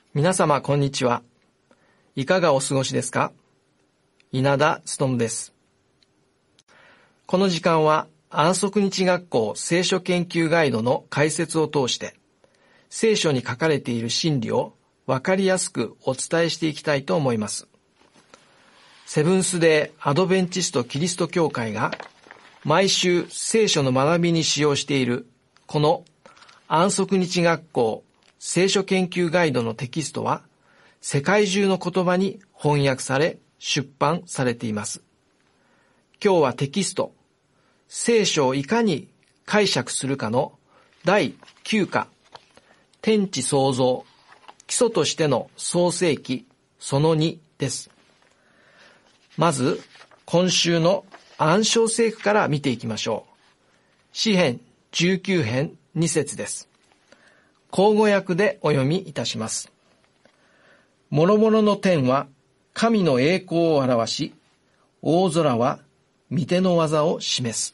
皆様こんにちは。いかがお過ごしですか？稲田勉です。この時間は安息日学校聖書研究ガイドの解説を通して聖書に書かれている真理をわかりやすくお伝えしていきたいと思います。セブンスデーアドベンチストキリスト教会が毎週聖書の学びに使用しているこの安息日学校聖書研究ガイドのテキストは世界中の言葉に翻訳され出版されています。今日はテキスト聖書をいかに解釈するかの第9課天地創造基礎としての創世記その2です。まず今週の暗唱聖句から見ていきましょう。詩編19編2節です。口語訳でお読みいたします。諸々の天は神の栄光を表し、大空は御手の技を示す。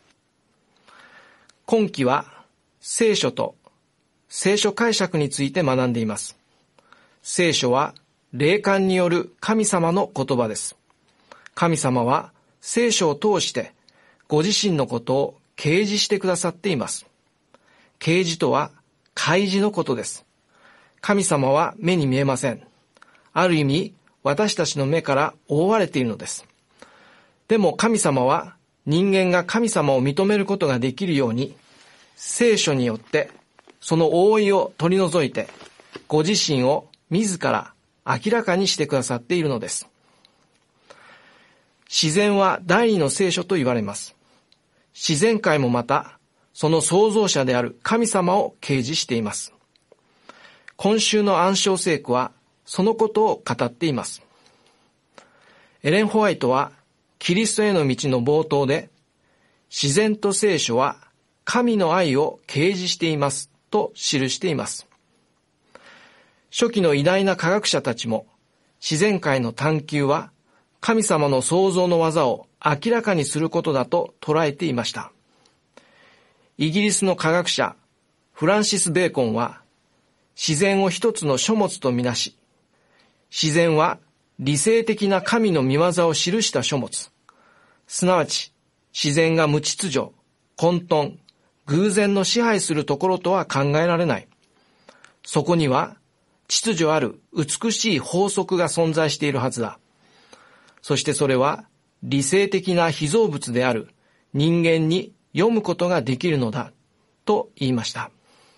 今期は聖書と聖書解釈について学んでいます。聖書は霊感による神様の言葉です。神様は聖書を通してご自身のことを啓示してくださっています。啓示とは開示のことです。神様は目に見えません。ある意味、私たちの目から覆われているのです。でも神様は人間が神様を認めることができるように、聖書によってその覆いを取り除いて、ご自身を自ら明らかにしてくださっているのです。自然は第二の聖書と言われます。自然界もまた、その創造者である神様を啓示しています。今週の暗唱聖句はそのことを語っています。エレン・ホワイトはキリストへの道の冒頭で、自然と聖書は神の愛を啓示していますと記しています。初期の偉大な科学者たちも自然界の探求は神様の創造の技を明らかにすることだと捉えていました。イギリスの科学者フランシス・ベーコンは自然を一つの書物とみなし、自然は理性的な神の御業を記した書物、すなわち自然が無秩序、混沌、偶然の支配するところとは考えられない。そこには秩序ある美しい法則が存在しているはずだ。そしてそれは理性的な被造物である人間に読むことができるのだと言いました。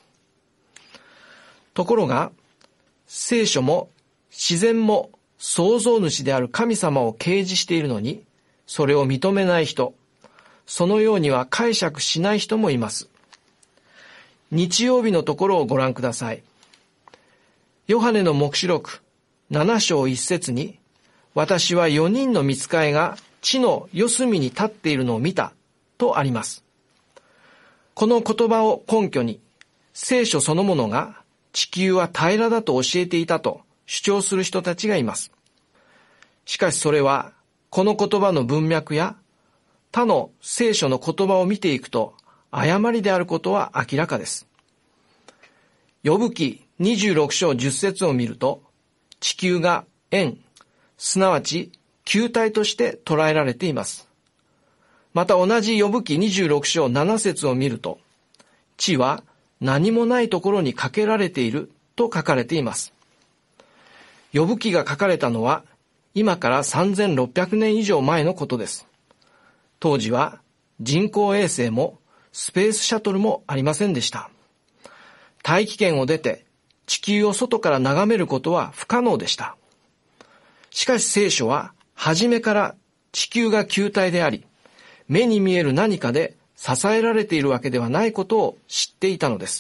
ところが聖書も自然も創造主である神様を啓示しているのに、それを認めない人、そのようには解釈しない人もいます。日曜日のところをご覧ください。ヨハネの黙示録7章1節に、私は4人の御使いが地の四隅に立っているのを見たとあります。この言葉を根拠に、聖書そのものが地球は平らだと教えていたと主張する人たちがいます。しかしそれは、この言葉の文脈や他の聖書の言葉を見ていくと、誤りであることは明らかです。ヨブ記26章10節を見ると、地球が円、すなわち球体として捉えられています。また同じヨブ記26章7節を見ると、地は何もないところにかけられていると書かれています。ヨブ記が書かれたのは今から3600年以上前のことです。当時は人工衛星もスペースシャトルもありませんでした。大気圏を出て地球を外から眺めることは不可能でした。しかし聖書は初めから地球が球体であり、目に見える何かで支えられているわけではないことを知っていたのです。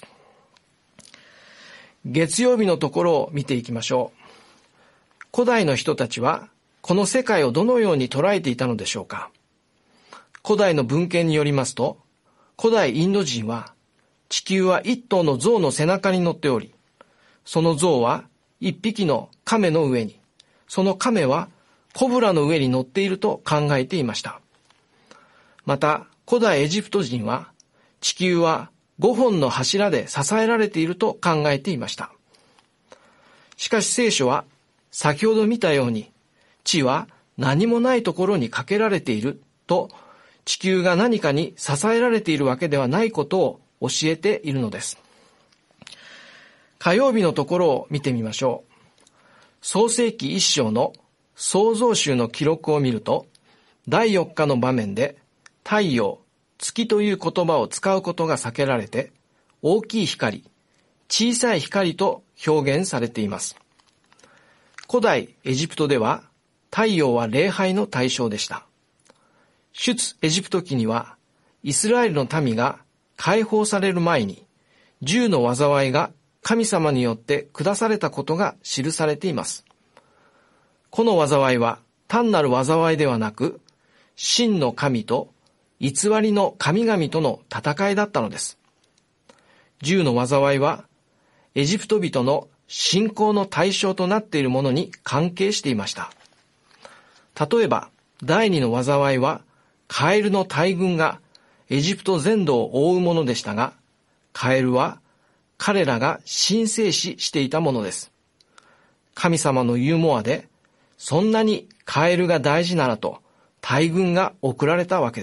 月曜日のところを見ていきましょう。古代の人たちはこの世界をどのように捉えていたのでしょうか。古代の文献によりますと、古代インド人は地球は一頭の象の背中に乗っており、その象は一匹の亀の上に、その亀はコブラの上に乗っていると考えていました。また古代エジプト人は地球は5本の柱で支えられていると考えていました。 しかし聖書は先ほど見たように、地は何もないところにかけられていると、地球が何かに支えられているわけではないことを教えているのです。火曜日のところを見てみましょう。創世記1章の創造主の記録を見ると、第4日の場面で太陽、月という言葉を使うことが避けられて、大きい光、小さい光と表現されています。古代エジプトでは太陽は礼拝の対象でした。出エジプト記にはイスラエルの民が解放される前に10の災いが神様によって下されたことが記されています。この災いは単なる災いではなく、真の神と偽りの神々との戦いだったのです。10の災いはエジプト人の信仰の対象となっているものに関係していました。例えば、第2の災いはカエルの大群がエジプト全土を覆うものでしたが、カエルは彼らが神聖視していたものです。神様のユーモアで、そんなにカエルが大事ならと大群が送られたわけです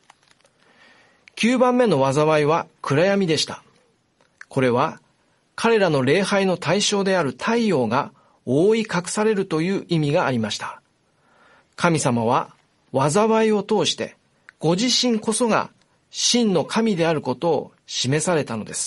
。9番目の災いは暗闇でした。これは彼らの礼拝の対象である太陽が覆い隠されるという意味がありました。神様は災いを通してご自身こそが真の神であることを示されたのです。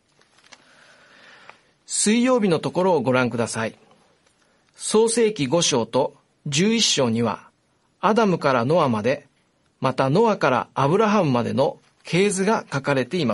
水曜日のところをご覧ください。創世記5章と11章には、アダムからノアまで、またノアからアブラハムまでの系図が書かれています。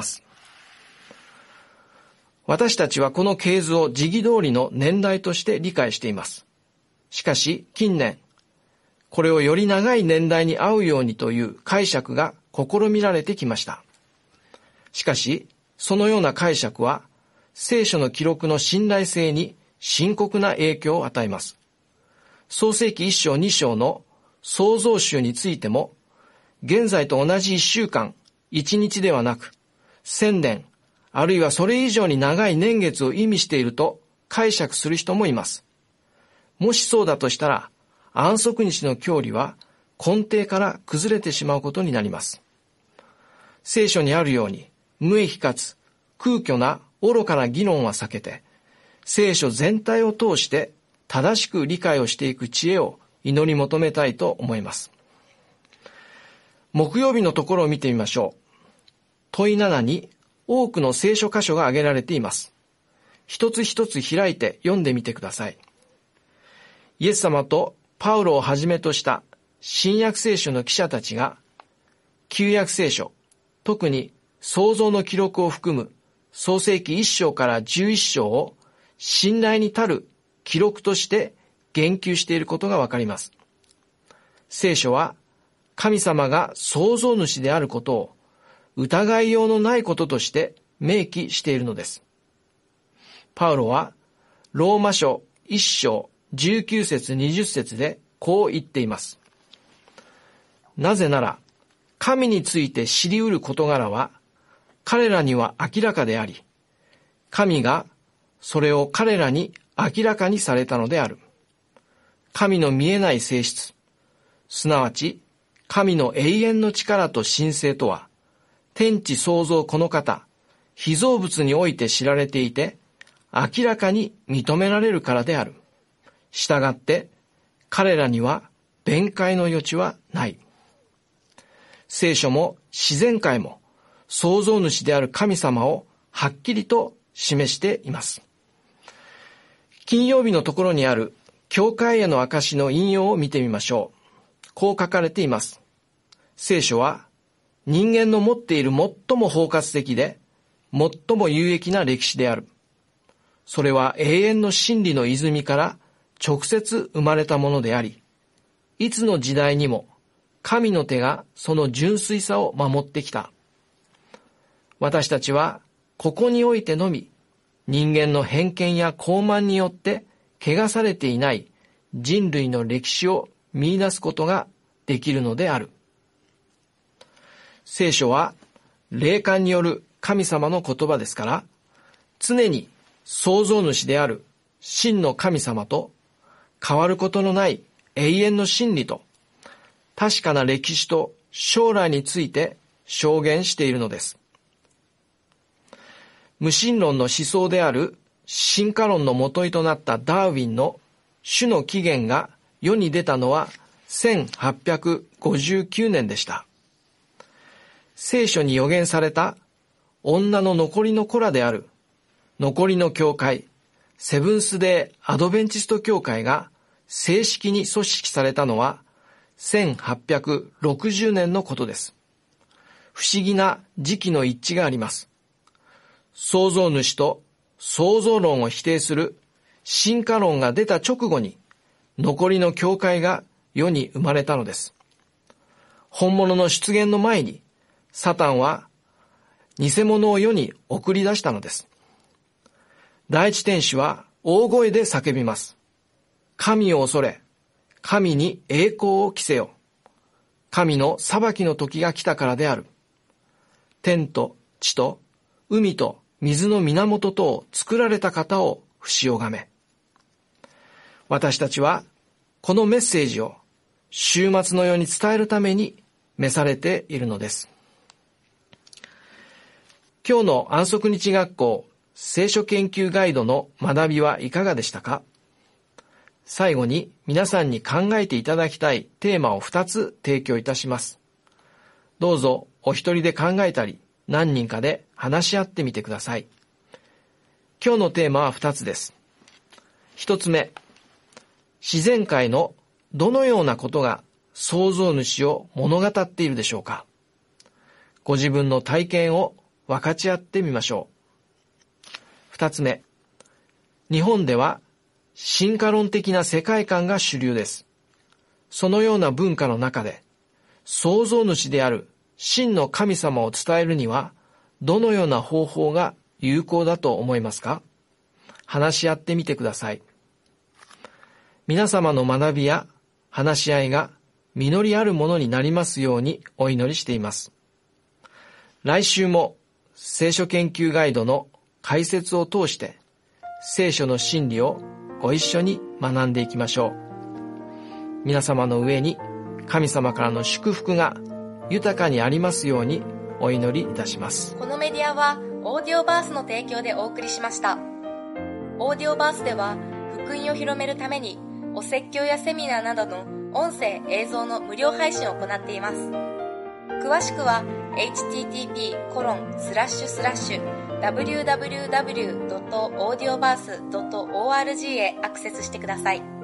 私たちはこの系図を時期通りの年代として理解しています。しかし近年、これをより長い年代に合うようにという解釈が試みられてきました。しかし、そのような解釈は、聖書の記録の信頼性に深刻な影響を与えます。創世記1章2章の創造主についても、現在と同じ1週間、1日ではなく、1000年、あるいはそれ以上に長い年月を意味していると解釈する人もいます。もしそうだとしたら、安息日の教理は根底から崩れてしまうことになります。聖書にあるように、無益かつ空虚な愚かな議論は避けて、聖書全体を通して正しく理解をしていく知恵を祈り求めたいと思います。木曜日のところを見てみましょう。問い7に多くの聖書箇所が挙げられています。一つ一つ開いて読んでみてください。イエス様とパウロをはじめとした新約聖書の記者たちが、旧約聖書、特に創造の記録を含む創世記1章から11章を信頼に足る記録として言及していることがわかります。聖書は神様が創造主であることを疑いようのないこととして明記しているのです。パウロはローマ書1章19節20節でこう言っています。なぜなら神について知り得る事柄は彼らには明らかであり、神がそれを彼らに明らかにされたのである。神の見えない性質、すなわち神の永遠の力と神性とは、天地創造この方、被造物において知られていて、明らかに認められるからである。したがって、彼らには弁解の余地はない。聖書も自然界も、創造主である神様をはっきりと示しています。金曜日のところにある教会への証の引用を見てみましょう。こう書かれています。聖書は人間の持っている最も包括的で最も有益な歴史である。それは永遠の真理の泉から直接生まれたものであり、いつの時代にも神の手がその純粋さを守ってきた。私たちはここにおいてのみ人間の偏見や傲慢によって汚されていない人類の歴史を見出すことができるのである。聖書は霊感による神様の言葉ですから、常に創造主である真の神様と変わることのない永遠の真理と確かな歴史と将来について証言しているのです。無神論の思想である進化論の元となったダーウィンの種の起源が世に出たのは1859年でした。聖書に予言された女の残りの子らである残りの教会、セブンスデー・アドベンチスト教会が正式に組織されたのは1860年のことです。不思議な時期の一致があります。創造主と創造論を否定する進化論が出た直後に残りの教会が世に生まれたのです。本物の出現の前にサタンは偽物を世に送り出したのです。第一天使は大声で叫びます。神を恐れ、神に栄光を着せよ。神の裁きの時が来たからである。天と地と海と水の源とを作られた方を不死拝め。私たちはこのメッセージを終末の世に伝えるために召されているのです。今日の安息日学校聖書研究ガイドの学びはいかがでしたか？最後に皆さんに考えていただきたいテーマを2つ提供いたします。どうぞお一人で考えたり何人かで話し合ってみてください。今日のテーマは2つです。1つ目、自然界のどのようなことが創造主を物語っているでしょうか？ご自分の体験を分かち合ってみましょう。2つ目、日本では進化論的な世界観が主流です。そのような文化の中で創造主である真の神様を伝えるにはどのような方法が有効だと思いますか？話し合ってみてください。皆様の学びや話し合いが実りあるものになりますようにお祈りしています。来週も聖書研究ガイドの解説を通して聖書の真理をご一緒に学んでいきましょう。皆様の上に神様からの祝福が豊かにありますようにお祈りいたします。 このメディアはオーディオバースの提供でお送りしました。オーディオバースでは福音を広めるためにお説教やセミナーなどの音声映像の無料配信を行っています。詳しくは http://www.audioverse.org へアクセスしてください。